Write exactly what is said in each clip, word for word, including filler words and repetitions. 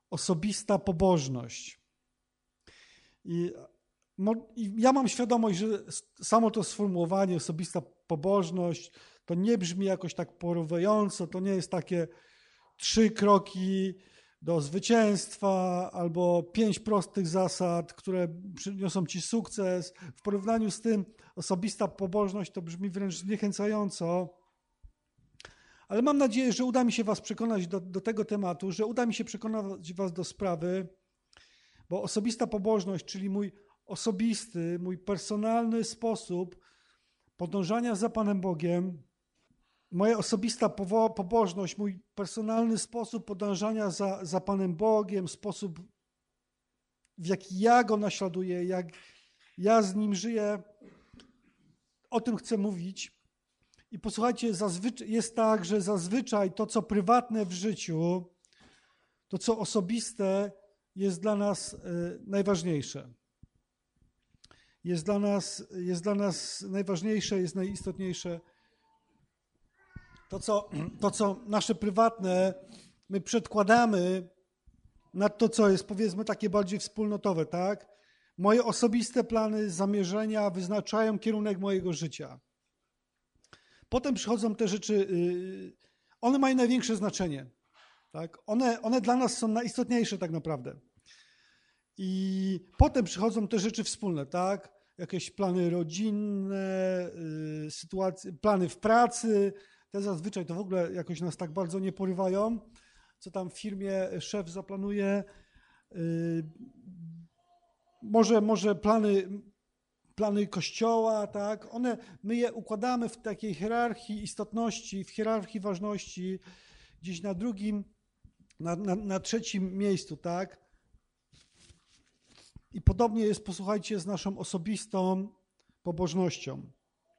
osobista pobożność. I, I ja mam świadomość, że samo to sformułowanie osobista pobożność to nie brzmi jakoś tak porywająco, to nie jest takie trzy kroki do zwycięstwa albo pięć prostych zasad, które przyniosą ci sukces. W porównaniu z tym osobista pobożność to brzmi wręcz zniechęcająco. Ale mam nadzieję, że uda mi się was przekonać do, do tego tematu, że uda mi się przekonać was do sprawy, bo osobista pobożność, czyli mój osobisty, mój personalny sposób podążania za Panem Bogiem, moja osobista pobożność, mój personalny sposób podążania za, za Panem Bogiem, sposób, w jaki ja Go naśladuję, jak ja z Nim żyję, o tym chcę mówić. I posłuchajcie, zazwyczaj jest tak, że zazwyczaj to, co prywatne w życiu, to, co osobiste, jest dla nas najważniejsze. Jest dla nas, jest dla nas najważniejsze, jest najistotniejsze. To co, to, co nasze prywatne, my przedkładamy nad to, co jest, powiedzmy, takie bardziej wspólnotowe, tak? Moje osobiste plany, zamierzenia wyznaczają kierunek mojego życia. Potem przychodzą te rzeczy, one mają największe znaczenie, tak? One, one dla nas są najistotniejsze tak naprawdę. I potem przychodzą te rzeczy wspólne, tak? Jakieś plany rodzinne, sytuacje, plany w pracy. Te zazwyczaj to w ogóle jakoś nas tak bardzo nie porywają, co tam w firmie szef zaplanuje. Może, może plany, plany kościoła, tak? One, my je układamy w takiej hierarchii istotności, w hierarchii ważności, gdzieś na drugim, na, na, na trzecim miejscu, tak? I podobnie jest, posłuchajcie, z naszą osobistą pobożnością.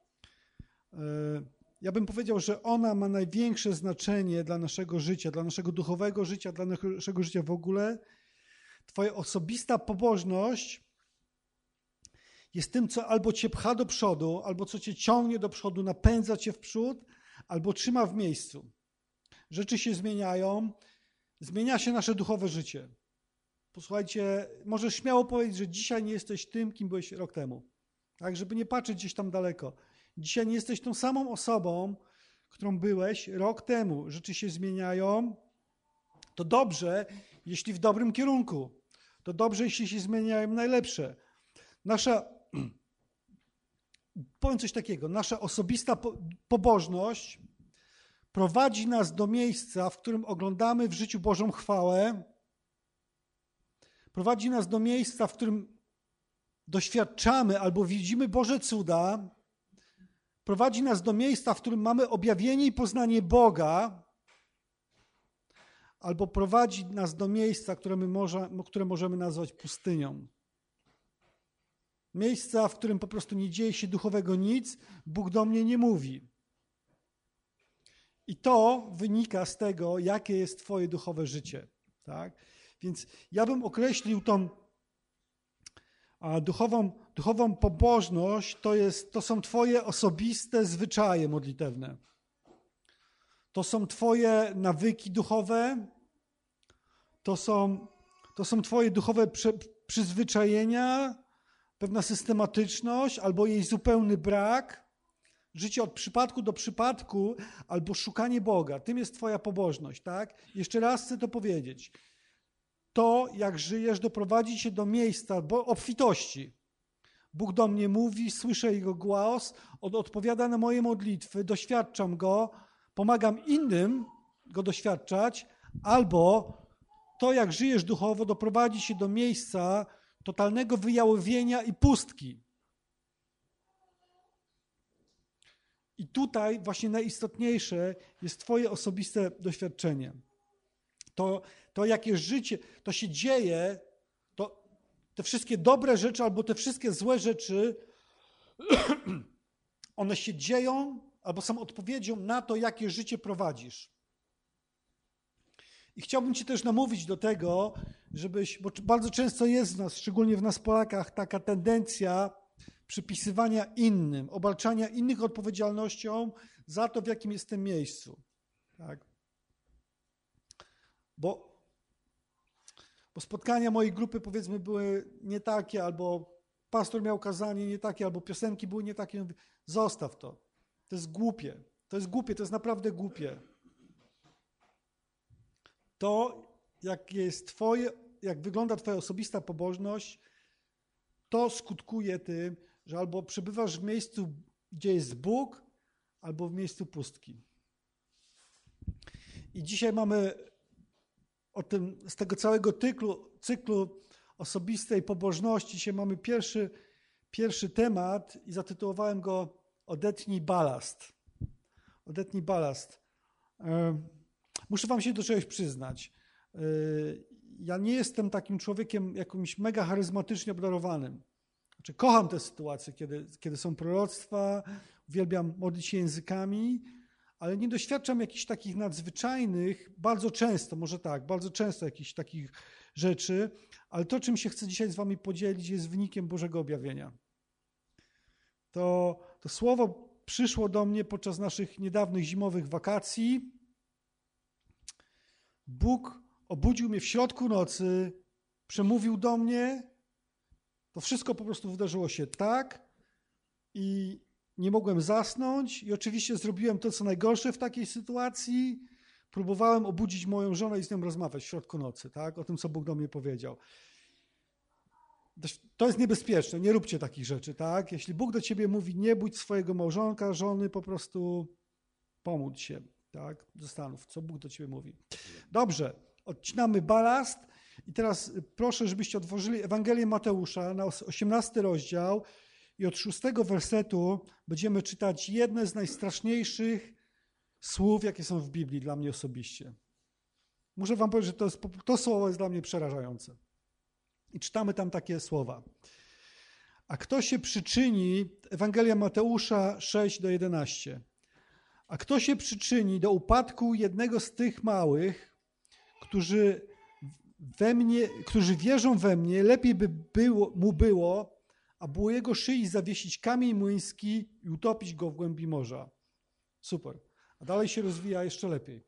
Ja bym powiedział, że ona ma największe znaczenie dla naszego życia, dla naszego duchowego życia, dla naszego życia w ogóle. Twoja osobista pobożność jest tym, co albo cię pcha do przodu, albo co cię ciągnie do przodu, napędza cię w przód, albo trzyma w miejscu. Rzeczy się zmieniają, zmienia się nasze duchowe życie. Posłuchajcie, możesz śmiało powiedzieć, że dzisiaj nie jesteś tym, kim byłeś rok temu. Tak, żeby nie patrzeć gdzieś tam daleko. Dzisiaj nie jesteś tą samą osobą, którą byłeś rok temu. Rzeczy się zmieniają. To dobrze, jeśli w dobrym kierunku. To dobrze, jeśli się zmieniają najlepsze. Nasza, powiem coś takiego, nasza osobista pobożność prowadzi nas do miejsca, w którym oglądamy w życiu Bożą chwałę. Prowadzi nas do miejsca, w którym doświadczamy albo widzimy Boże cuda. Prowadzi nas do miejsca, w którym mamy objawienie i poznanie Boga. Albo prowadzi nas do miejsca, które, my może, które możemy nazwać pustynią. Miejsca, w którym po prostu nie dzieje się duchowego nic, Bóg do mnie nie mówi. I to wynika z tego, jakie jest twoje duchowe życie. Tak? Więc ja bym określił tą duchową, duchową pobożność, to, jest, to są twoje osobiste zwyczaje modlitewne. To są twoje nawyki duchowe, to są, to są twoje duchowe przy, przyzwyczajenia, pewna systematyczność albo jej zupełny brak, życie od przypadku do przypadku albo szukanie Boga. Tym jest twoja pobożność, tak? Jeszcze raz chcę to powiedzieć. To, jak żyjesz, doprowadzi cię do miejsca obfitości. Bóg do mnie mówi, słyszę Jego głos, on odpowiada na moje modlitwy, doświadczam Go, pomagam innym Go doświadczać, albo to, jak żyjesz duchowo, doprowadzi cię do miejsca totalnego wyjałowienia i pustki. I tutaj właśnie najistotniejsze jest twoje osobiste doświadczenie. To, to jakie życie, to się dzieje, to te wszystkie dobre rzeczy albo te wszystkie złe rzeczy, one się dzieją albo są odpowiedzią na to, jakie życie prowadzisz. I chciałbym cię też namówić do tego, żebyś, bo bardzo często jest w nas, szczególnie w nas Polakach, taka tendencja przypisywania innym, obarczania innych odpowiedzialnością za to, w jakim jestem miejscu. Tak? Bo bo spotkania mojej grupy, powiedzmy, były nie takie, albo pastor miał kazanie nie takie, albo piosenki były nie takie. Mówię, zostaw to. To jest głupie. To jest głupie, to jest naprawdę głupie. To, jak jest twoje, jak wygląda twoja osobista pobożność, to skutkuje tym, że albo przebywasz w miejscu, gdzie jest Bóg, albo w miejscu pustki. I dzisiaj mamy o tym, z tego całego cyklu, cyklu osobistej pobożności, dzisiaj mamy pierwszy, pierwszy temat i zatytułowałem go Odetnij balast. Odetnij balast. Muszę wam się do czegoś przyznać. Ja nie jestem takim człowiekiem jakimś mega charyzmatycznie obdarowanym. Znaczy, kocham te sytuacje, kiedy, kiedy są proroctwa, uwielbiam modlić się językami, ale nie doświadczam jakichś takich nadzwyczajnych, bardzo często, może tak, bardzo często jakichś takich rzeczy, ale to, czym się chcę dzisiaj z wami podzielić, jest wynikiem Bożego objawienia. To, to słowo przyszło do mnie podczas naszych niedawnych zimowych wakacji. Bóg obudził mnie w środku nocy, przemówił do mnie. To wszystko po prostu wydarzyło się tak i nie mogłem zasnąć i oczywiście zrobiłem to, co najgorsze w takiej sytuacji. Próbowałem obudzić moją żonę i z nią rozmawiać w środku nocy, tak? O tym, co Bóg do mnie powiedział. To jest niebezpieczne, nie róbcie takich rzeczy, tak? Jeśli Bóg do ciebie mówi, nie budź swojego małżonka, żony, po prostu pomódl się, tak? Zastanów, co Bóg do ciebie mówi. Dobrze, odcinamy balast i teraz proszę, żebyście otworzyli Ewangelię Mateusza na osiemnasty rozdział i od szóstego wersetu będziemy czytać jedne z najstraszniejszych słów, jakie są w Biblii dla mnie osobiście. Muszę wam powiedzieć, że to, jest, to słowo jest dla mnie przerażające. I czytamy tam takie słowa. A kto się przyczyni, Ewangelia Mateusza sześć do jedenastu. A kto się przyczyni do upadku jednego z tych małych, którzy, we mnie, którzy wierzą we mnie, lepiej by było, mu było, a było jego szyi zawiesić kamień młyński i utopić go w głębi morza. Super. A dalej się rozwija jeszcze lepiej.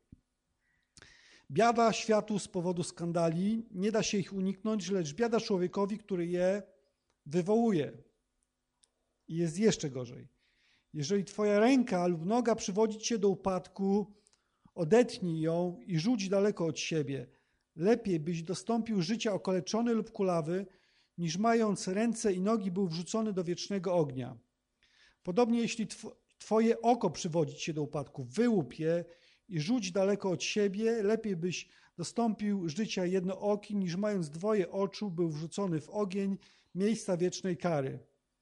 Biada światu z powodu skandali, nie da się ich uniknąć, lecz biada człowiekowi, który je wywołuje. I jest jeszcze gorzej. Jeżeli twoja ręka lub noga przywodzi cię do upadku, odetnij ją i rzuć daleko od siebie. Lepiej byś dostąpił życia okaleczony lub kulawy, niż mając ręce i nogi był wrzucony do wiecznego ognia. Podobnie jeśli twoje oko przywodzi cię do upadku, wyłup je i rzuć daleko od siebie, lepiej byś dostąpił życia jednooki, niż mając dwoje oczu był wrzucony w ogień miejsca wiecznej kary.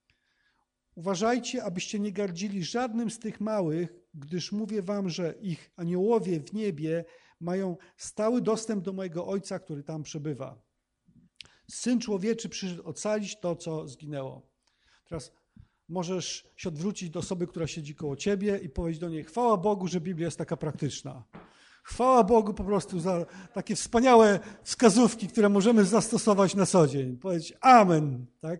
Uważajcie, abyście nie gardzili żadnym z tych małych, gdyż mówię wam, że ich aniołowie w niebie mają stały dostęp do mojego Ojca, który tam przebywa. Syn Człowieczy przyszedł ocalić to, co zginęło. Teraz możesz się odwrócić do osoby, która siedzi koło ciebie i powiedzieć do niej, chwała Bogu, że Biblia jest taka praktyczna. Chwała Bogu po prostu za takie wspaniałe wskazówki, które możemy zastosować na co dzień. Powiedzieć amen. Tak?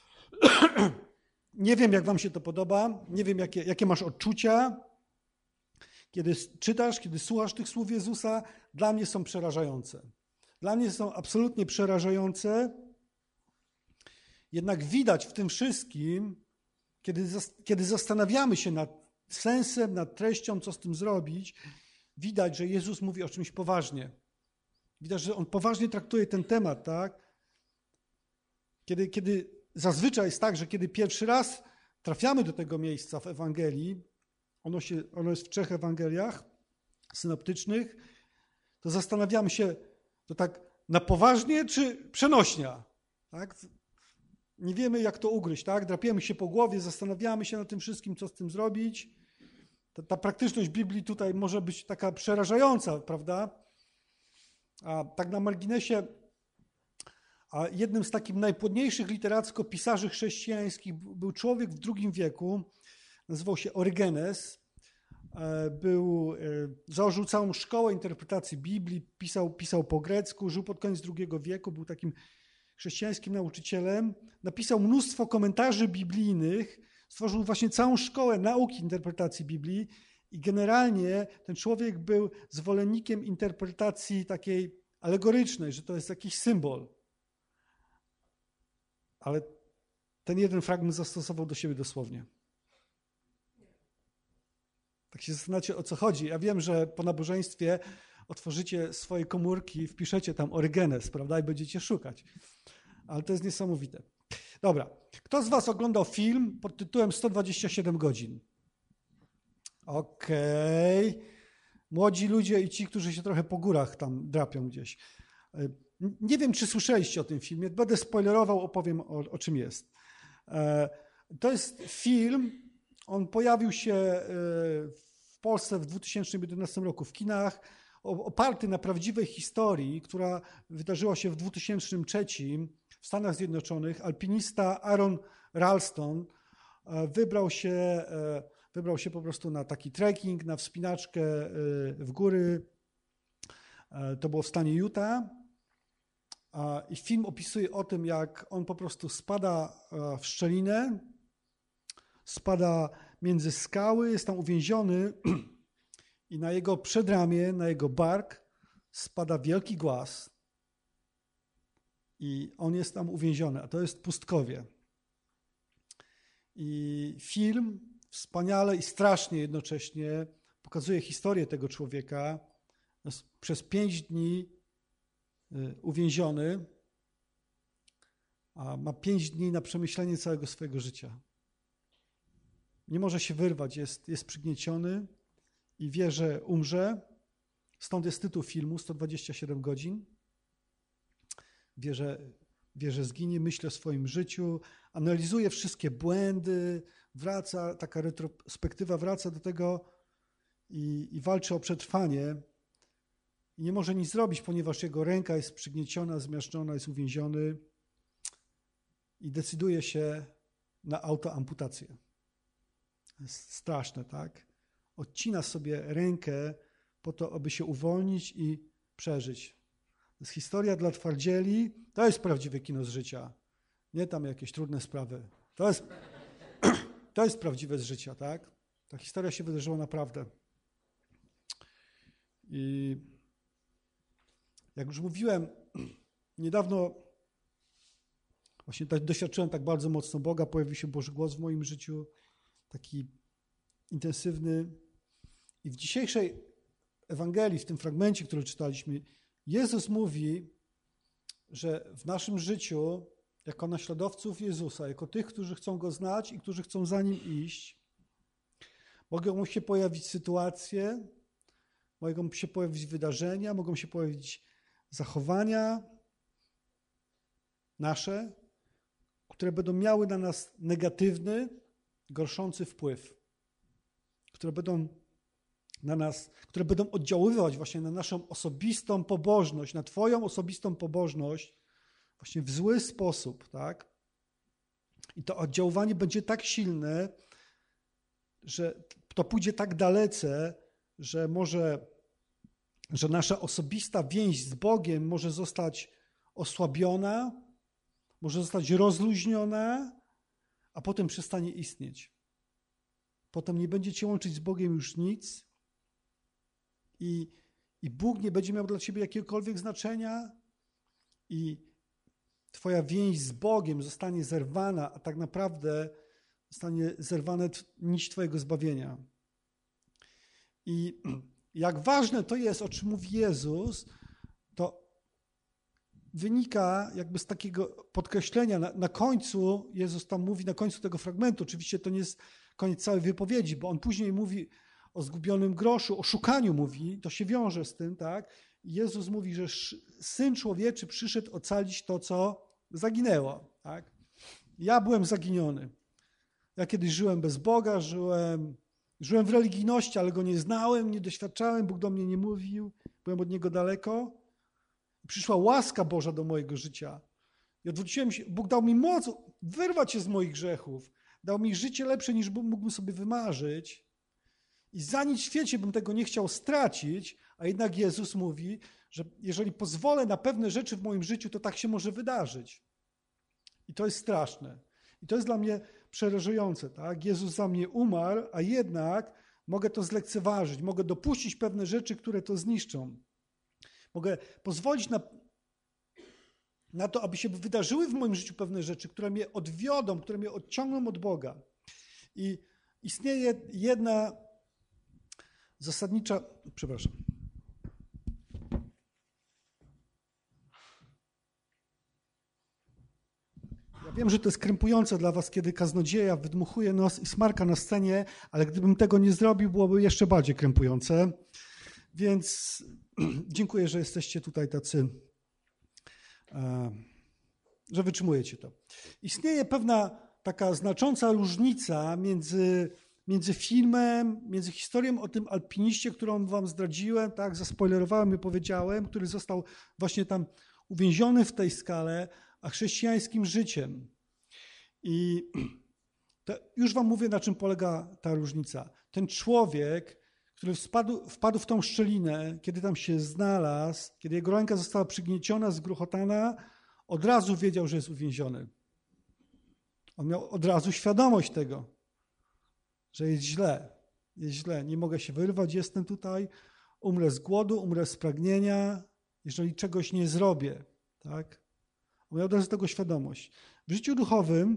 Nie wiem, jak wam się to podoba, nie wiem, jakie, jakie masz odczucia, kiedy czytasz, kiedy słuchasz tych słów Jezusa. Dla mnie są przerażające. Dla mnie są absolutnie przerażające. Jednak widać w tym wszystkim, kiedy, kiedy zastanawiamy się nad sensem, nad treścią, co z tym zrobić, widać, że Jezus mówi o czymś poważnie. Widać, że On poważnie traktuje ten temat, tak? Kiedy, kiedy zazwyczaj jest tak, że kiedy pierwszy raz trafiamy do tego miejsca w Ewangelii, ono, się, ono jest w trzech Ewangeliach synoptycznych, to zastanawiamy się, to tak na poważnie czy przenośnia, tak? Nie wiemy, jak to ugryźć, tak? Drapiemy się po głowie, zastanawiamy się nad tym wszystkim, co z tym zrobić. Ta, ta praktyczność Biblii tutaj może być taka przerażająca, prawda? A tak na marginesie, a jednym z takich najpłodniejszych literacko pisarzy chrześcijańskich był człowiek w drugim wieku, nazywał się Orygenes. Był, założył całą szkołę interpretacji Biblii, pisał, pisał po grecku, żył pod koniec drugiego wieku, był takim chrześcijańskim nauczycielem. Napisał mnóstwo komentarzy biblijnych, stworzył właśnie całą szkołę nauki interpretacji Biblii i generalnie ten człowiek był zwolennikiem interpretacji takiej alegorycznej, że to jest jakiś symbol. Ale ten jeden fragment zastosował do siebie dosłownie. Tak się zastanawiacie, o co chodzi. Ja wiem, że po nabożeństwie otworzycie swoje komórki, wpiszecie tam Orygenes, prawda, i będziecie szukać. Ale to jest niesamowite. Dobra. Kto z was oglądał film pod tytułem sto dwadzieścia siedem godzin? Okej. Okay. Młodzi ludzie i ci, którzy się trochę po górach tam drapią gdzieś. Nie wiem, czy słyszeliście o tym filmie. Będę spoilerował, opowiem o, o czym jest. To jest film, on pojawił się w Polsce w dwa tysiące jedenastym roku w kinach, oparty na prawdziwej historii, która wydarzyła się w dwa tysiące trzecim w Stanach Zjednoczonych. Alpinista Aaron Ralston wybrał się, wybrał się po prostu na taki trekking, na wspinaczkę w góry. To było w stanie Utah. I film opisuje o tym, jak on po prostu spada w szczelinę, spada między skały, jest tam uwięziony i na jego przedramię, na jego bark spada wielki głaz i on jest tam uwięziony, a to jest pustkowie. I film wspaniale i strasznie jednocześnie pokazuje historię tego człowieka. Jest przez pięć dni uwięziony, a ma pięć dni na przemyślenie całego swojego życia. Nie może się wyrwać, jest, jest przygnieciony i wie, że umrze. Stąd jest tytuł filmu sto dwadzieścia siedem godzin. Wie, że, wie, że zginie, myśli o swoim życiu, analizuje wszystkie błędy, wraca, taka retrospektywa wraca do tego i, i walczy o przetrwanie. I nie może nic zrobić, ponieważ jego ręka jest przygnieciona, zmiażdżona, jest uwięziony i decyduje się na autoamputację. Jest straszne, tak? Odcina sobie rękę po to, aby się uwolnić i przeżyć. To jest historia dla twardzieli. To jest prawdziwe kino z życia. Nie tam jakieś trudne sprawy. To jest, to jest prawdziwe z życia, tak? Ta historia się wydarzyła naprawdę. I jak już mówiłem, niedawno właśnie tak doświadczyłem tak bardzo mocno Boga, pojawił się Boży głos w moim życiu, taki intensywny. I w dzisiejszej Ewangelii, w tym fragmencie, który czytaliśmy, Jezus mówi, że w naszym życiu, jako naśladowców Jezusa, jako tych, którzy chcą Go znać i którzy chcą za Nim iść, mogą się pojawić sytuacje, mogą się pojawić wydarzenia, mogą się pojawić zachowania nasze, które będą miały na nas negatywny, gorszący wpływ, które będą na nas, które będą oddziaływać właśnie na naszą osobistą pobożność, na Twoją osobistą pobożność właśnie w zły sposób, tak? I to oddziaływanie będzie tak silne, że to pójdzie tak dalece, że może, że nasza osobista więź z Bogiem może zostać osłabiona, może zostać rozluźniona, a potem przestanie istnieć. Potem nie będzie cię łączyć z Bogiem już nic i, i Bóg nie będzie miał dla ciebie jakiegokolwiek znaczenia i twoja więź z Bogiem zostanie zerwana, a tak naprawdę zostanie zerwane nić twojego zbawienia. I jak ważne to jest, o czym mówi Jezus, to wynika jakby z takiego podkreślenia. Na, na końcu, Jezus tam mówi, na końcu tego fragmentu, oczywiście to nie jest koniec całej wypowiedzi, bo on później mówi o zgubionym groszu, o szukaniu mówi, to się wiąże z tym, tak? I Jezus mówi, że Syn Człowieczy przyszedł ocalić to, co zaginęło, tak? Ja byłem zaginiony. Ja kiedyś żyłem bez Boga, żyłem, żyłem w religijności, ale Go nie znałem, nie doświadczałem, Bóg do mnie nie mówił, byłem od Niego daleko. Przyszła łaska Boża do mojego życia. I odwróciłem się, Bóg dał mi moc wyrwać się z moich grzechów. Dał mi życie lepsze, niż mógłbym sobie wymarzyć. I za nic w świecie bym tego nie chciał stracić, a jednak Jezus mówi, że jeżeli pozwolę na pewne rzeczy w moim życiu, to tak się może wydarzyć. I to jest straszne. I to jest dla mnie przerażające. Tak? Jezus za mnie umarł, a jednak mogę to zlekceważyć, mogę dopuścić pewne rzeczy, które to zniszczą. Mogę pozwolić na, na to, aby się wydarzyły w moim życiu pewne rzeczy, które mnie odwiodą, które mnie odciągną od Boga. I istnieje jedna zasadnicza, przepraszam. Ja wiem, że to jest krępujące dla was, kiedy kaznodzieja wydmuchuje nos i smarka na scenie, ale gdybym tego nie zrobił, byłoby jeszcze bardziej krępujące. Więc dziękuję, że jesteście tutaj tacy, że wytrzymujecie to. Istnieje pewna taka znacząca różnica między, między filmem, między historią o tym alpiniście, którą wam zdradziłem, tak, zaspoilerowałem i powiedziałem, który został właśnie tam uwięziony w tej skale, a chrześcijańskim życiem. I to już wam mówię, na czym polega ta różnica. Ten człowiek, który wpadł, wpadł w tą szczelinę, kiedy tam się znalazł, kiedy jego ręka została przygnieciona, zgruchotana, od razu wiedział, że jest uwięziony. On miał od razu świadomość tego, że jest źle, jest źle, nie mogę się wyrwać, jestem tutaj, umrę z głodu, umrę z pragnienia, jeżeli czegoś nie zrobię, tak? On miał od razu tego świadomość. W życiu duchowym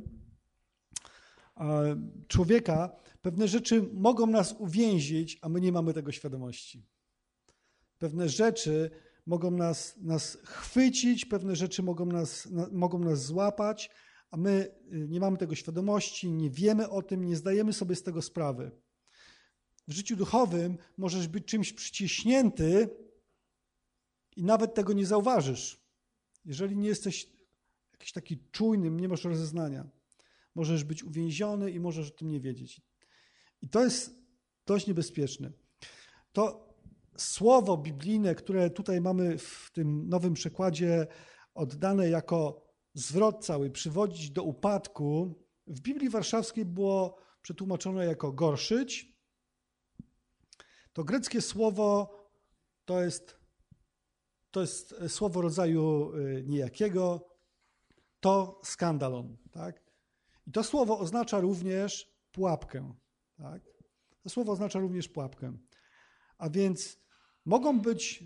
człowieka pewne rzeczy mogą nas uwięzić, a my nie mamy tego świadomości. Pewne rzeczy mogą nas, nas chwycić, pewne rzeczy mogą nas, na, mogą nas złapać, a my nie mamy tego świadomości, nie wiemy o tym, nie zdajemy sobie z tego sprawy. W życiu duchowym możesz być czymś przyciśnięty i nawet tego nie zauważysz. Jeżeli nie jesteś jakiś taki czujnym, nie masz rozeznania. Możesz być uwięziony i możesz o tym nie wiedzieć. I to jest dość niebezpieczne. To słowo biblijne, które tutaj mamy w tym nowym przekładzie oddane jako zwrot cały, przywodzić do upadku, w Biblii Warszawskiej było przetłumaczone jako gorszyć. To greckie słowo to jest, to jest słowo rodzaju niejakiego, to skandalon, tak? I to słowo oznacza również pułapkę, tak? To słowo oznacza również pułapkę. A więc mogą być...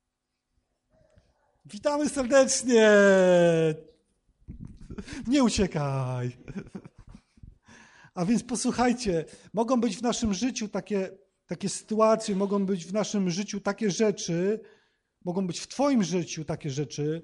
Witamy serdecznie! Nie uciekaj! A więc posłuchajcie, mogą być w naszym życiu takie, takie sytuacje, mogą być w naszym życiu takie rzeczy, mogą być w twoim życiu takie rzeczy,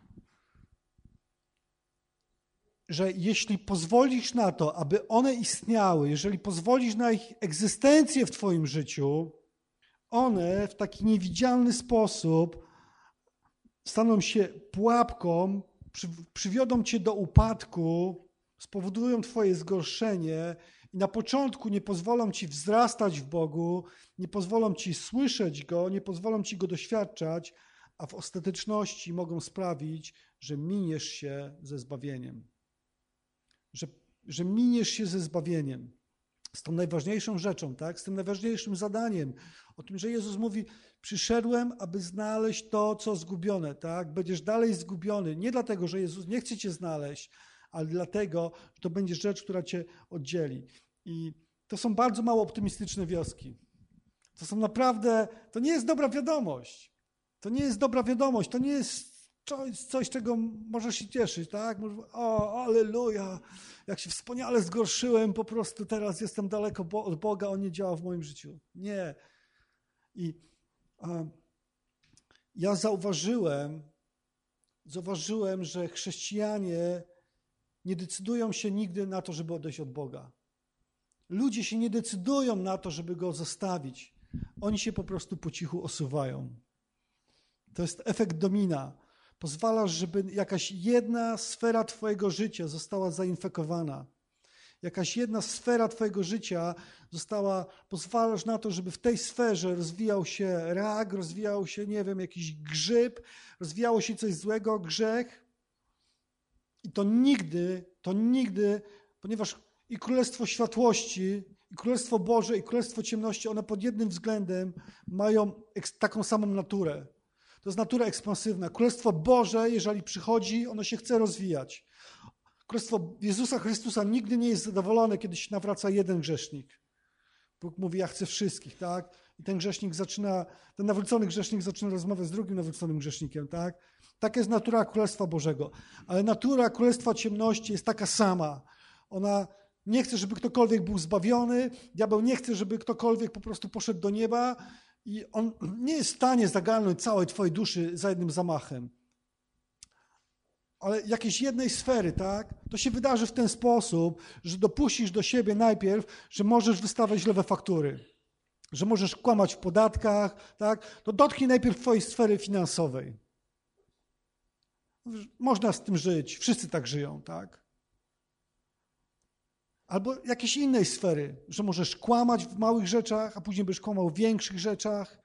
że jeśli pozwolisz na to, aby one istniały, jeżeli pozwolisz na ich egzystencję w twoim życiu, one w taki niewidzialny sposób staną się pułapką, przy, przywiodą cię do upadku, spowodują twoje zgorszenie i na początku nie pozwolą ci wzrastać w Bogu, nie pozwolą ci słyszeć Go, nie pozwolą ci Go doświadczać, a w ostateczności mogą sprawić, że miniesz się ze zbawieniem. Że, że miniesz się ze zbawieniem. Z tą najważniejszą rzeczą, tak? Z tym najważniejszym zadaniem. O tym, że Jezus mówi, przyszedłem, aby znaleźć to, co zgubione, tak? Będziesz dalej zgubiony. Nie dlatego, że Jezus nie chce cię znaleźć, ale dlatego, że to będzie rzecz, która cię oddzieli. I to są bardzo mało optymistyczne wioski. To są naprawdę, to nie jest dobra wiadomość. To nie jest dobra wiadomość, to nie jest coś, coś czego możesz się cieszyć, tak? O, alleluja, jak się wspaniale zgorszyłem, po prostu teraz jestem daleko od Boga, On nie działa w moim życiu. Nie. I a, ja zauważyłem, zauważyłem, że chrześcijanie nie decydują się nigdy na to, żeby odejść od Boga. Ludzie się nie decydują na to, żeby Go zostawić. Oni się po prostu po cichu osuwają. To jest efekt domina. Pozwalasz, żeby jakaś jedna sfera twojego życia została zainfekowana. Jakaś jedna sfera twojego życia została, pozwalasz na to, żeby w tej sferze rozwijał się rak, rozwijał się, nie wiem, jakiś grzyb, rozwijało się coś złego, grzech. I to nigdy, to nigdy, ponieważ i Królestwo Światłości, i Królestwo Boże, i Królestwo Ciemności, one pod jednym względem mają taką samą naturę. To jest natura ekspansywna. Królestwo Boże, jeżeli przychodzi, ono się chce rozwijać. Królestwo Jezusa Chrystusa nigdy nie jest zadowolone, kiedy się nawraca jeden grzesznik. Bóg mówi, ja chcę wszystkich, tak? i ten grzesznik zaczyna, ten nawrócony grzesznik zaczyna rozmawiać z drugim nawróconym grzesznikiem, tak? Taka jest natura Królestwa Bożego. Ale natura Królestwa Ciemności jest taka sama. Ona nie chce, żeby ktokolwiek był zbawiony, diabeł nie chce, żeby ktokolwiek po prostu poszedł do nieba i on nie jest w stanie zagarnąć całej twojej duszy za jednym zamachem. Ale jakiejś jednej sfery, tak? To się wydarzy w ten sposób, że dopuścisz do siebie najpierw, że możesz wystawiać źle faktury, że możesz kłamać w podatkach, tak? To dotknij najpierw twojej sfery finansowej. Można z tym żyć, wszyscy tak żyją, tak? Albo jakiejś innej sfery, że możesz kłamać w małych rzeczach, a później będziesz kłamał w większych rzeczach.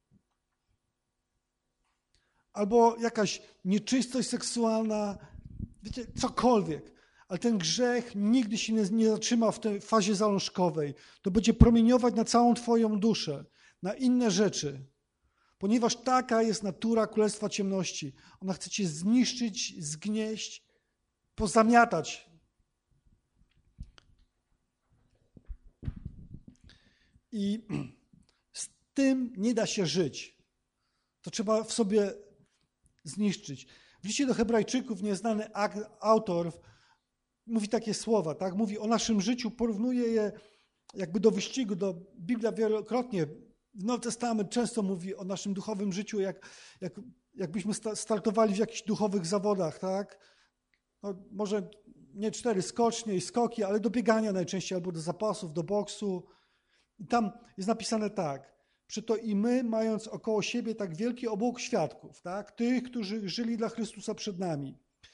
Albo jakaś nieczystość seksualna, wiecie, cokolwiek. Ale ten grzech nigdy się nie, nie zatrzyma w tej fazie zalążkowej. To będzie promieniować na całą twoją duszę, na inne rzeczy. Ponieważ taka jest natura Królestwa Ciemności. Ona chce cię zniszczyć, zgnieść, pozamiatać. I z tym nie da się żyć. To trzeba w sobie zniszczyć. W liście do Hebrajczyków nieznany autor mówi takie słowa, tak? Mówi o naszym życiu, porównuje je jakby do wyścigu, do Biblia wielokrotnie, Nowy Testament często mówi o naszym duchowym życiu, jak, jak, jakbyśmy startowali w jakichś duchowych zawodach, tak? No, może nie cztery skocznie i skoki, ale do biegania najczęściej, albo do zapasów, do boksu. I tam jest napisane tak: przeto i my, mając około siebie tak wielki obłok świadków, tak? Tych, którzy żyli dla Chrystusa przed nami.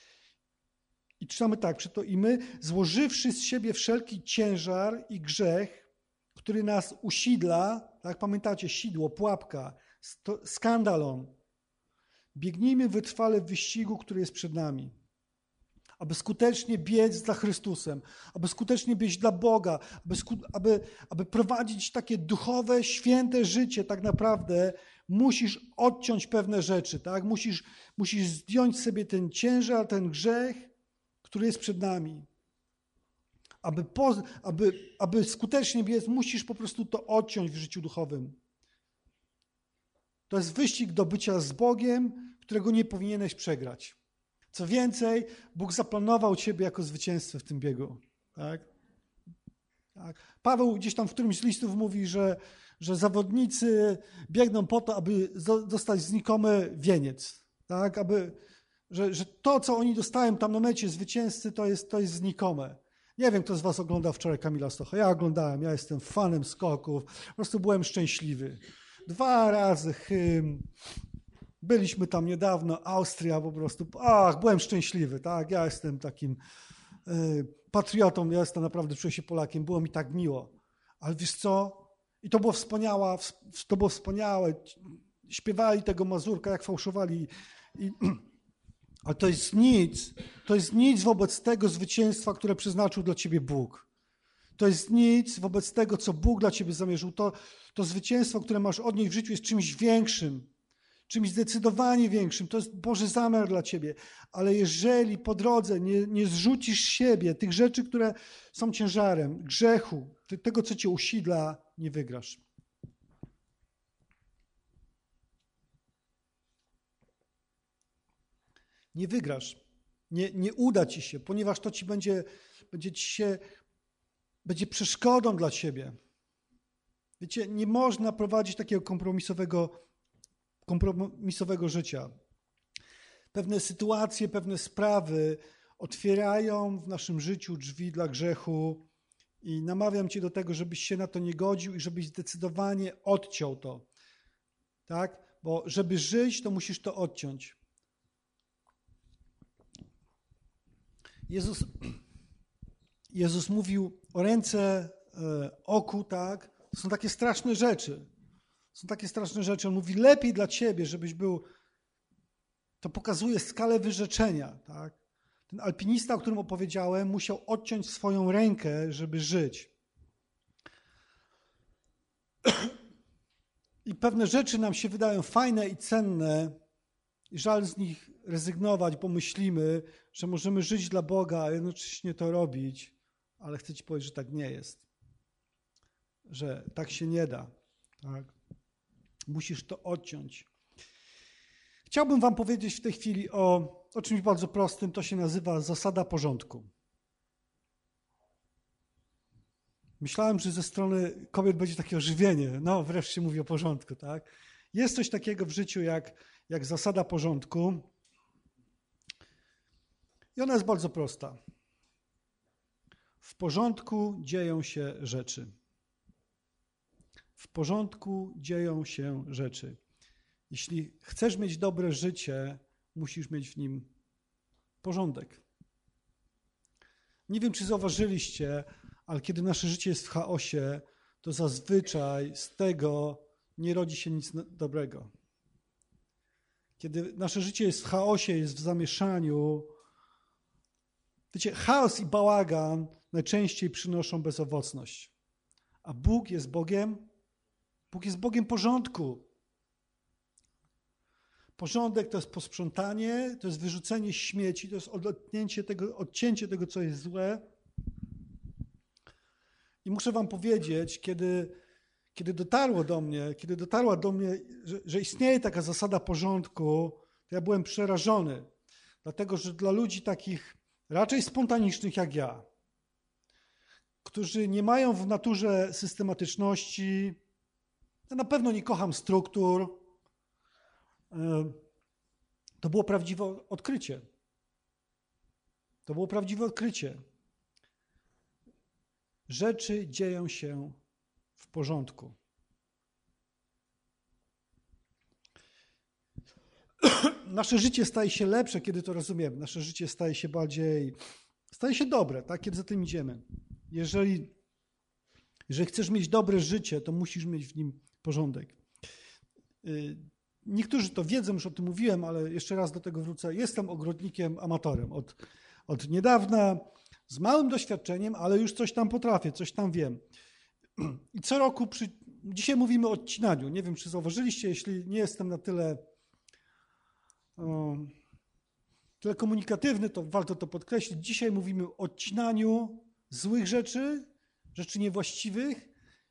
I czytamy tak: przeto i my, złożywszy z siebie wszelki ciężar i grzech, który nas usidla, tak? Pamiętacie, sidło, pułapka, skandalon. Biegnijmy wytrwale w wyścigu, który jest przed nami. Aby skutecznie biec za Chrystusem, aby skutecznie biec dla Boga, aby, aby, aby prowadzić takie duchowe, święte życie, tak naprawdę musisz odciąć pewne rzeczy, tak? Musisz, musisz zdjąć sobie ten ciężar, ten grzech, który jest przed nami. Aby, po, aby, aby skutecznie biec, musisz po prostu to odciąć w życiu duchowym. To jest wyścig do bycia z Bogiem, którego nie powinieneś przegrać. Co więcej, Bóg zaplanował ciebie jako zwycięzcę w tym biegu. Tak? Tak. Paweł gdzieś tam w którymś z listów mówi, że, że zawodnicy biegną po to, aby dostać znikomy wieniec. Tak? Aby, że, że to, co oni dostają tam na mecie zwycięzcy, to jest, to jest znikome. Nie wiem, kto z was oglądał wczoraj Kamila Stocha. Ja oglądałem, ja jestem fanem skoków. Po prostu byłem szczęśliwy. Dwa razy hymn. Byliśmy tam niedawno, Austria po prostu. Ach, byłem szczęśliwy, tak? Ja jestem takim y, patriotą, ja jestem naprawdę, czuję się Polakiem. Było mi tak miło. Ale wiesz co? I to było wspaniałe, to było wspaniałe. Śpiewali tego Mazurka, jak fałszowali. I, ale to jest nic. To jest nic wobec tego zwycięstwa, które przeznaczył dla ciebie Bóg. To jest nic wobec tego, co Bóg dla ciebie zamierzył. To, to zwycięstwo, które masz odnieść w życiu, jest czymś większym. Czymś zdecydowanie większym. To jest Boży zamiar dla ciebie. Ale jeżeli po drodze nie, nie zrzucisz siebie tych rzeczy, które są ciężarem, grzechu, tego, co cię usidla, nie wygrasz. Nie wygrasz. Nie, nie uda ci się, ponieważ to ci będzie, będzie ci się, będzie przeszkodą dla ciebie. Wiecie, nie można prowadzić takiego kompromisowego kompromisowego życia. Pewne sytuacje, pewne sprawy otwierają w naszym życiu drzwi dla grzechu i namawiam cię do tego, żebyś się na to nie godził i żebyś zdecydowanie odciął to. Tak? Bo żeby żyć, to musisz to odciąć. Jezus, Jezus mówił o ręce, oku, tak? To są takie straszne rzeczy. Są takie straszne rzeczy. On mówi, lepiej dla ciebie, żebyś był... To pokazuje skalę wyrzeczenia. Tak? Ten alpinista, o którym opowiedziałem, musiał odciąć swoją rękę, żeby żyć. I pewne rzeczy nam się wydają fajne i cenne i żal z nich rezygnować, bo myślimy, że możemy żyć dla Boga, a jednocześnie to robić, ale chcę ci powiedzieć, że tak nie jest. Że tak się nie da. Tak? Musisz to odciąć. Chciałbym wam powiedzieć w tej chwili o, o czymś bardzo prostym. To się nazywa zasada porządku. Myślałem, że ze strony kobiet będzie takie ożywienie. No, wreszcie mówię o porządku, tak? Jest coś takiego w życiu jak, jak zasada porządku. I ona jest bardzo prosta. W porządku dzieją się rzeczy. W porządku dzieją się rzeczy. Jeśli chcesz mieć dobre życie, musisz mieć w nim porządek. Nie wiem, czy zauważyliście, ale kiedy nasze życie jest w chaosie, to zazwyczaj z tego nie rodzi się nic dobrego. Kiedy nasze życie jest w chaosie, jest w zamieszaniu, wiecie, chaos i bałagan najczęściej przynoszą bezowocność. A Bóg jest Bogiem, Bóg jest Bogiem porządku. Porządek to jest posprzątanie, to jest wyrzucenie śmieci, to jest odetnięcie tego, odcięcie tego, co jest złe. I muszę wam powiedzieć, kiedy, kiedy dotarło do mnie, kiedy dotarła do mnie, że, że istnieje taka zasada porządku, to ja byłem przerażony. Dlatego, że dla ludzi takich raczej spontanicznych jak ja, którzy nie mają w naturze systematyczności, ja na pewno nie kocham struktur, to było prawdziwe odkrycie. To było prawdziwe odkrycie. Rzeczy dzieją się w porządku. Nasze życie staje się lepsze, kiedy to rozumiemy. Nasze życie staje się bardziej, staje się dobre, tak, kiedy za tym idziemy. Jeżeli, jeżeli chcesz mieć dobre życie, to musisz mieć w nim porządek. Niektórzy to wiedzą, już o tym mówiłem, ale jeszcze raz do tego wrócę. Jestem ogrodnikiem amatorem od, od niedawna, z małym doświadczeniem, ale już coś tam potrafię, coś tam wiem. I co roku, przy... dzisiaj mówimy o odcinaniu. Nie wiem, czy zauważyliście, jeśli nie jestem na tyle, o, tyle komunikatywny, to warto to podkreślić. Dzisiaj mówimy o odcinaniu złych rzeczy, rzeczy niewłaściwych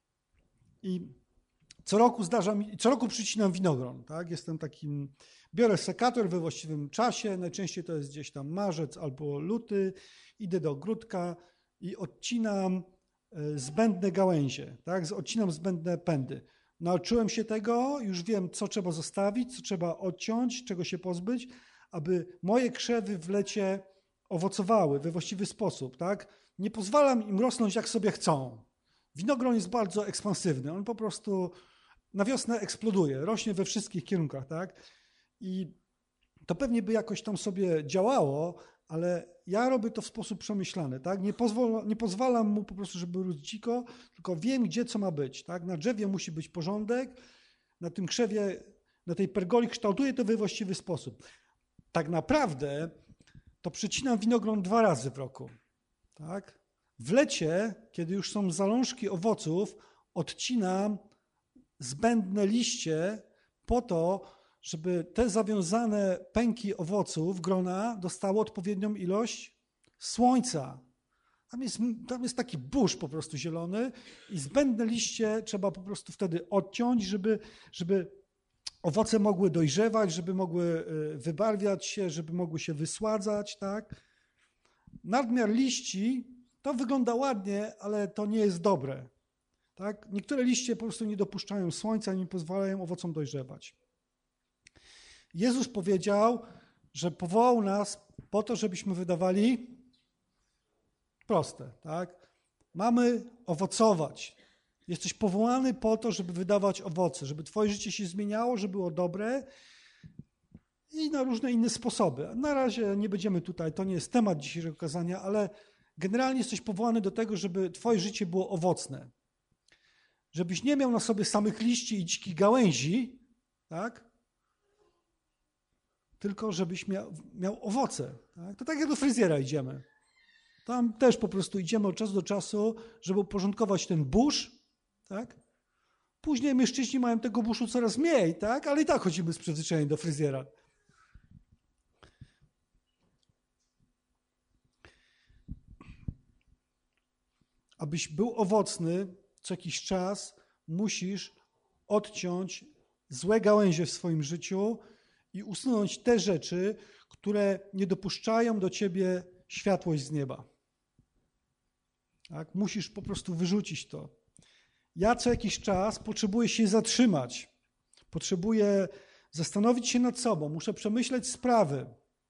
i co roku zdarza mi, co roku przycinam winogron, tak? Jestem takim, biorę sekator we właściwym czasie, najczęściej to jest gdzieś tam marzec albo luty, idę do ogródka i odcinam zbędne gałęzie, tak? Odcinam zbędne pędy. Nauczyłem się tego, już wiem, co trzeba zostawić, co trzeba odciąć, czego się pozbyć, aby moje krzewy w lecie owocowały we właściwy sposób, tak? Nie pozwalam im rosnąć jak sobie chcą. Winogron jest bardzo ekspansywny, on po prostu na wiosnę eksploduje, rośnie we wszystkich kierunkach, tak? I to pewnie by jakoś tam sobie działało, ale ja robię to w sposób przemyślany, tak? Nie, pozwol, nie pozwalam mu po prostu, żeby rósł dziko, tylko wiem, gdzie co ma być, tak? Na drzewie musi być porządek, na tym krzewie, na tej pergoli kształtuję to we właściwy sposób. Tak naprawdę to przycinam winogron dwa razy w roku, tak? W lecie, kiedy już są zalążki owoców, odcinam zbędne liście po to, żeby te zawiązane pęki owoców, grona, dostały odpowiednią ilość słońca. Tam jest, tam jest taki burz po prostu zielony i zbędne liście trzeba po prostu wtedy odciąć, żeby, żeby owoce mogły dojrzewać, żeby mogły wybarwiać się, żeby mogły się wysładzać, tak? Nadmiar liści to wygląda ładnie, ale to nie jest dobre. Tak? Niektóre liście po prostu nie dopuszczają słońca i nie pozwalają owocom dojrzewać. Jezus powiedział, że powołał nas po to, żebyśmy wydawali proste. Tak? Mamy owocować. Jesteś powołany po to, żeby wydawać owoce, żeby twoje życie się zmieniało, żeby było dobre i na różne inne sposoby. Na razie nie będziemy tutaj, to nie jest temat dzisiejszego kazania, ale generalnie jesteś powołany do tego, żeby twoje życie było owocne. Żebyś nie miał na sobie samych liści i dzikich gałęzi, tak? Tylko żebyś miał, miał owoce. Tak? To tak jak do fryzjera idziemy. Tam też po prostu idziemy od czasu do czasu, żeby uporządkować ten burz, tak? Później mężczyźni mają tego buszu coraz mniej, tak? Ale i tak chodzimy z przyzwyczajenia do fryzjera. Abyś był owocny, co jakiś czas musisz odciąć złe gałęzie w swoim życiu i usunąć te rzeczy, które nie dopuszczają do ciebie światłość z nieba. Tak? Musisz po prostu wyrzucić to. Ja co jakiś czas potrzebuję się zatrzymać. Potrzebuję zastanowić się nad sobą. Muszę przemyśleć sprawy.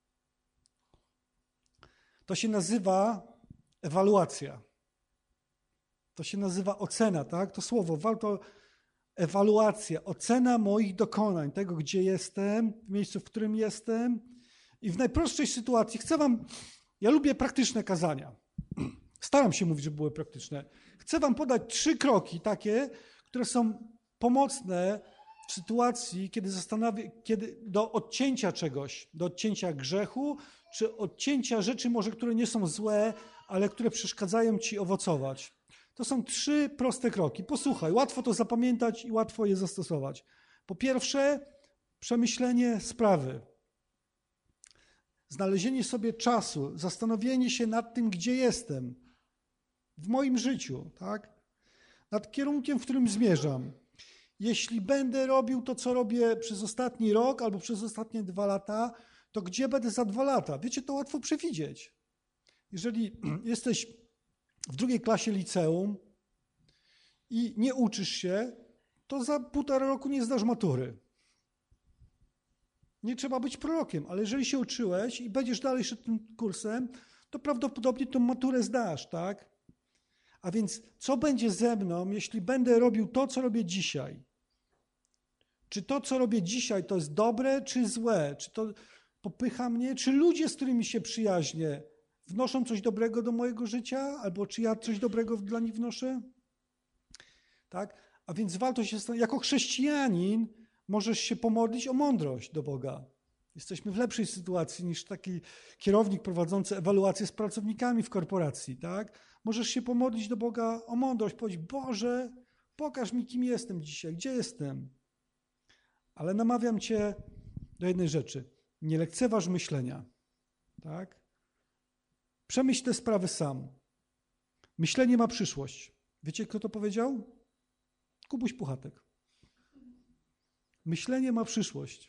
To się nazywa ewaluacja. To się nazywa ocena, tak? To słowo, warto ewaluacja, ocena moich dokonań, tego, gdzie jestem, w miejscu, w którym jestem. I w najprostszej sytuacji chcę wam, ja lubię praktyczne kazania. Staram się mówić, żeby były praktyczne. Chcę wam podać trzy kroki takie, które są pomocne w sytuacji, kiedy zastanawia, kiedy do odcięcia czegoś, do odcięcia grzechu, czy odcięcia rzeczy może, które nie są złe, ale które przeszkadzają ci owocować. To są trzy proste kroki. Posłuchaj, łatwo to zapamiętać i łatwo je zastosować. Po pierwsze, przemyślenie sprawy. Znalezienie sobie czasu, zastanowienie się nad tym, gdzie jestem w moim życiu, tak? Nad kierunkiem, w którym zmierzam. Jeśli będę robił to, co robię przez ostatni rok albo przez ostatnie dwa lata, to gdzie będę za dwa lata? Wiecie, to łatwo przewidzieć. Jeżeli jesteś w drugiej klasie liceum i nie uczysz się, to za półtora roku nie zdasz matury. Nie trzeba być prorokiem, ale jeżeli się uczyłeś i będziesz dalej szedł tym kursem, to prawdopodobnie tą maturę zdasz, tak? A więc co będzie ze mną, jeśli będę robił to, co robię dzisiaj? Czy to, co robię dzisiaj, to jest dobre, czy złe? Czy to popycha mnie? Czy ludzie, z którymi się przyjaźnię, wnoszą coś dobrego do mojego życia? Albo czy ja coś dobrego dla nich wnoszę? Tak? A więc warto się zastanowić. Jako chrześcijanin możesz się pomodlić o mądrość do Boga. Jesteśmy w lepszej sytuacji niż taki kierownik prowadzący ewaluację z pracownikami w korporacji. Tak? Możesz się pomodlić do Boga o mądrość. Powiedzieć, Boże, pokaż mi, kim jestem dzisiaj, gdzie jestem. Ale namawiam cię do jednej rzeczy. Nie lekceważ myślenia. Tak? Przemyśl te sprawy sam. Myślenie ma przyszłość. Wiecie, kto to powiedział? Kubuś Puchatek. Myślenie ma przyszłość.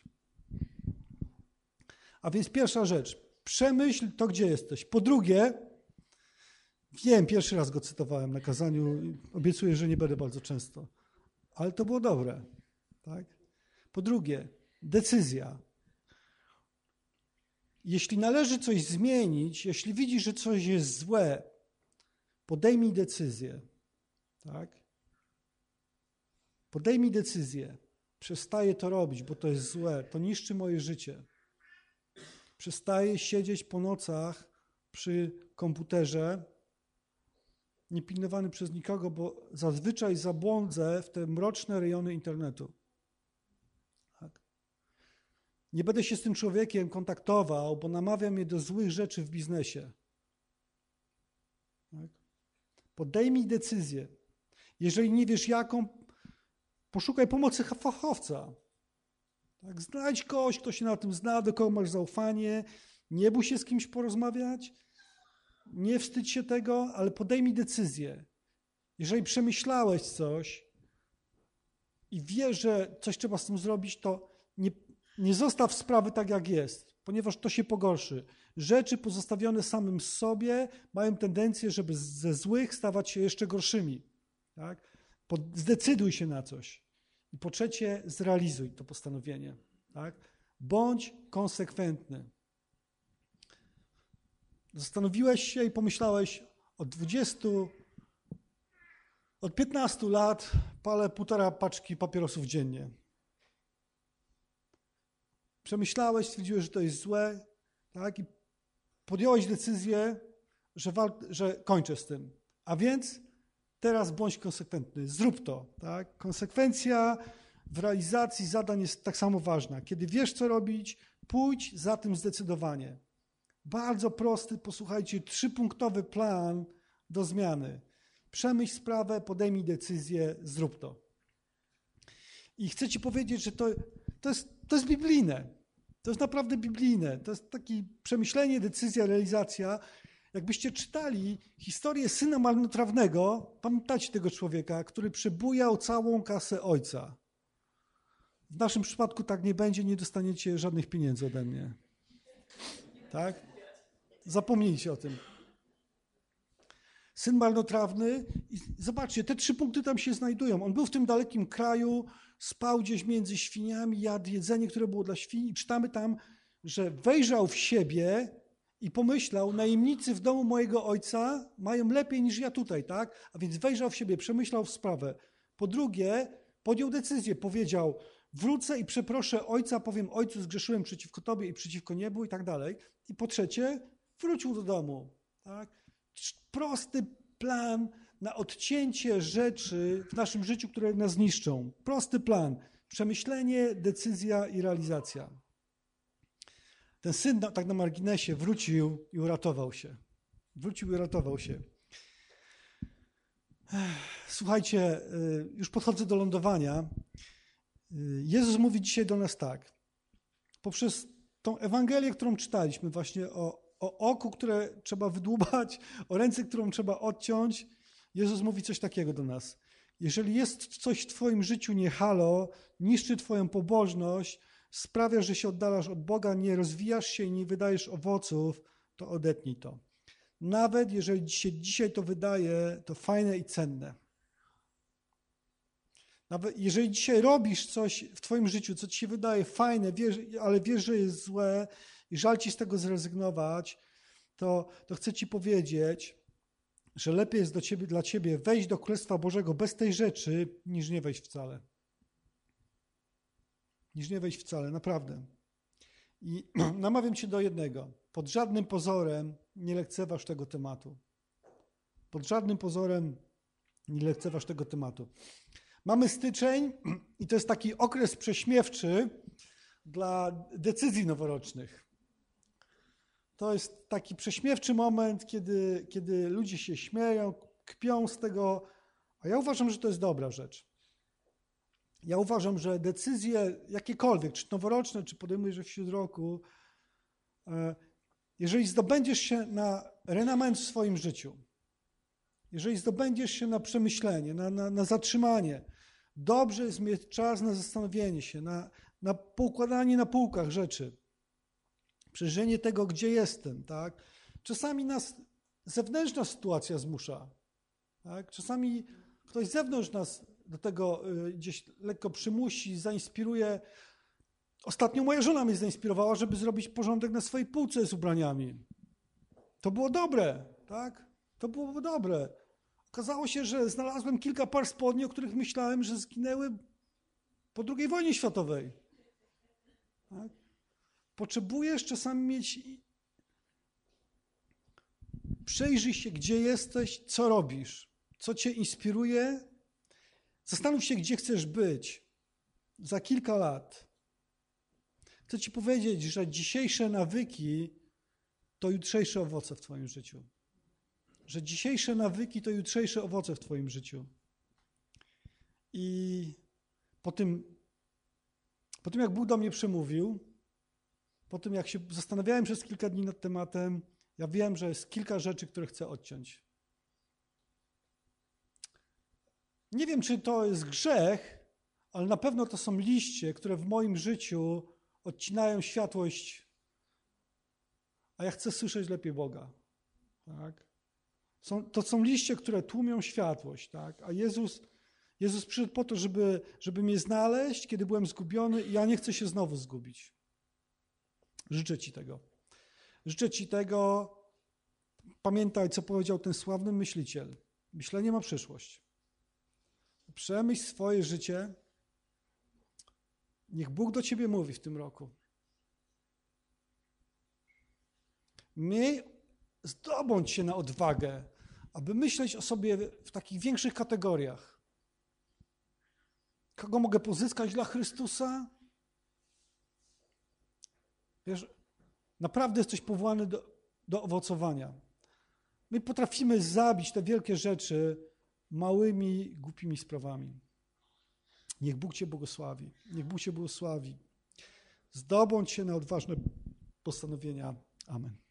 A więc pierwsza rzecz. Przemyśl to, gdzie jesteś. Po drugie, wiem, pierwszy raz go cytowałem na kazaniu. Obiecuję, że nie będę bardzo często. Ale to było dobre. Tak? Po drugie, decyzja. Jeśli należy coś zmienić, jeśli widzisz, że coś jest złe, podejmij decyzję. Tak? Podejmij decyzję. Przestaję to robić, bo to jest złe. To niszczy moje życie. Przestaję siedzieć po nocach przy komputerze, niepilnowany przez nikogo, bo zazwyczaj zabłądzę w te mroczne rejony internetu. Tak? Nie będę się z tym człowiekiem kontaktował, bo namawia mnie do złych rzeczy w biznesie. Tak? Podejmij decyzję. Jeżeli nie wiesz jaką, poszukaj pomocy fachowca. Tak? Znajdź kogoś, kto się na tym zna, do kogo masz zaufanie. Nie bój się z kimś porozmawiać. Nie wstydź się tego, ale podejmij decyzję. Jeżeli przemyślałeś coś i wiesz, że coś trzeba z tym zrobić, to nie, nie zostaw sprawy tak, jak jest, ponieważ to się pogorszy. Rzeczy pozostawione samym sobie mają tendencję, żeby ze złych stawać się jeszcze gorszymi. Tak? Zdecyduj się na coś. I po trzecie, zrealizuj to postanowienie. Tak? Bądź konsekwentny. Zastanowiłeś się i pomyślałeś, od dwudziestu, od piętnastu lat palę półtora paczki papierosów dziennie. Przemyślałeś, stwierdziłeś, że to jest złe, tak? I podjąłeś decyzję, że, wal- że kończę z tym. A więc teraz bądź konsekwentny, zrób to. Tak? Konsekwencja w realizacji zadań jest tak samo ważna. Kiedy wiesz, co robić, pójdź za tym zdecydowanie. Bardzo prosty, posłuchajcie, trzypunktowy plan do zmiany. Przemyśl sprawę, podejmij decyzję, zrób to. I chcę ci powiedzieć, że to, to, jest, to jest biblijne. To jest naprawdę biblijne. To jest takie przemyślenie, decyzja, realizacja. Jakbyście czytali historię syna marnotrawnego, pamiętacie tego człowieka, który przebujał całą kasę ojca. W naszym przypadku tak nie będzie, nie dostaniecie żadnych pieniędzy ode mnie. Tak? Zapomnijcie o tym. Syn marnotrawny, i zobaczcie, te trzy punkty tam się znajdują. On był w tym dalekim kraju, spał gdzieś między świniami, jadł jedzenie, które było dla świń i czytamy tam, że wejrzał w siebie i pomyślał, najemnicy w domu mojego ojca mają lepiej niż ja tutaj, tak? A więc wejrzał w siebie, przemyślał w sprawę. Po drugie, podjął decyzję, powiedział, wrócę i przeproszę ojca, powiem, ojcu, zgrzeszyłem przeciwko tobie i przeciwko niebu i tak dalej. I po trzecie, wrócił do domu, tak? Prosty plan na odcięcie rzeczy w naszym życiu, które nas niszczą. Prosty plan. Przemyślenie, decyzja i realizacja. Ten syn, tak na marginesie, wrócił i uratował się. Wrócił i uratował się. Słuchajcie, już podchodzę do lądowania. Jezus mówi dzisiaj do nas tak. Poprzez tą Ewangelię, którą czytaliśmy właśnie o O oku, które trzeba wydłubać, o ręce, którą trzeba odciąć. Jezus mówi coś takiego do nas. Jeżeli jest coś w twoim życiu nie halo, niszczy twoją pobożność, sprawia, że się oddalasz od Boga, nie rozwijasz się i nie wydajesz owoców, to odetnij to. Nawet jeżeli ci się dzisiaj to wydaje, to fajne i cenne. Nawet jeżeli dzisiaj robisz coś w twoim życiu, co ci się wydaje fajne, wiesz, ale wiesz, że jest złe, i żal ci z tego zrezygnować, to, to chcę ci powiedzieć, że lepiej jest do ciebie, dla ciebie wejść do Królestwa Bożego bez tej rzeczy, niż nie wejść wcale. Niż nie wejść wcale, naprawdę. I namawiam cię do jednego. Pod żadnym pozorem nie lekceważ tego tematu. Pod żadnym pozorem nie lekceważ tego tematu. Mamy styczeń i to jest taki okres prześmiewczy dla decyzji noworocznych. To jest taki prześmiewczy moment, kiedy, kiedy ludzie się śmieją, kpią z tego, a ja uważam, że to jest dobra rzecz. Ja uważam, że decyzje jakiekolwiek, czy noworoczne, czy podejmujesz je wśród roku, jeżeli zdobędziesz się na renament w swoim życiu, jeżeli zdobędziesz się na przemyślenie, na, na, na zatrzymanie, dobrze jest mieć czas na zastanowienie się, na, na poukładanie na półkach rzeczy, przeżycie tego, gdzie jestem, tak? Czasami nas zewnętrzna sytuacja zmusza, tak? Czasami ktoś z zewnątrz nas do tego gdzieś lekko przymusi, zainspiruje. Ostatnio moja żona mnie zainspirowała, żeby zrobić porządek na swojej półce z ubraniami. To było dobre, tak? To było dobre. Okazało się, że znalazłem kilka par spodni, o których myślałem, że zginęły po drugiej wojnie światowej. Tak? Potrzebujesz czasami mieć... Przejrzyj się, gdzie jesteś, co robisz, co cię inspiruje. Zastanów się, gdzie chcesz być za kilka lat. Chcę ci powiedzieć, że dzisiejsze nawyki to jutrzejsze owoce w twoim życiu. Że dzisiejsze nawyki to jutrzejsze owoce w twoim życiu. I po tym, po tym, jak Bóg do mnie przemówił, po tym, jak się zastanawiałem przez kilka dni nad tematem, ja wiem, że jest kilka rzeczy, które chcę odciąć. Nie wiem, czy to jest grzech, ale na pewno to są liście, które w moim życiu odcinają światłość, a ja chcę słyszeć lepiej Boga. Tak? Są, to są liście, które tłumią światłość, tak? A Jezus, Jezus przyszedł po to, żeby, żeby mnie znaleźć, kiedy byłem zgubiony i ja nie chcę się znowu zgubić. Życzę ci tego. Życzę ci tego. Pamiętaj, co powiedział ten sławny myśliciel. Myślenie ma przyszłość. Przemyśl swoje życie. Niech Bóg do ciebie mówi w tym roku. Miej, zdobądź się na odwagę, aby myśleć o sobie w takich większych kategoriach. Kogo mogę pozyskać dla Chrystusa? Wiesz, naprawdę jesteś powołany do, do owocowania. My potrafimy zabić te wielkie rzeczy małymi, głupimi sprawami. Niech Bóg cię błogosławi. Niech Bóg cię błogosławi. Zdobądź się na odważne postanowienia. Amen.